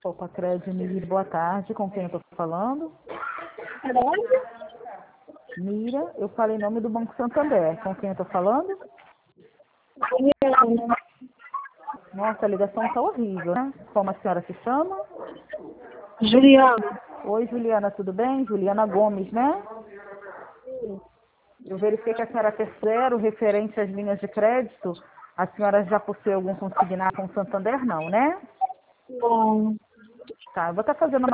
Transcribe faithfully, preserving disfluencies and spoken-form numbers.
Copacred, Mira, boa tarde. Com quem eu estou falando? Mira, eu falei em nome do Banco Santander. Com quem eu estou falando? Nossa, a ligação está horrível, né? Como a senhora se chama? Juliana. Oi, Juliana, tudo bem? Juliana Gomes, né? Eu verifiquei que a senhora tem zero referente às linhas de crédito. A senhora já possui algum consignado com o Santander, não, né? Não. Tá, eu vou estar fazendo uma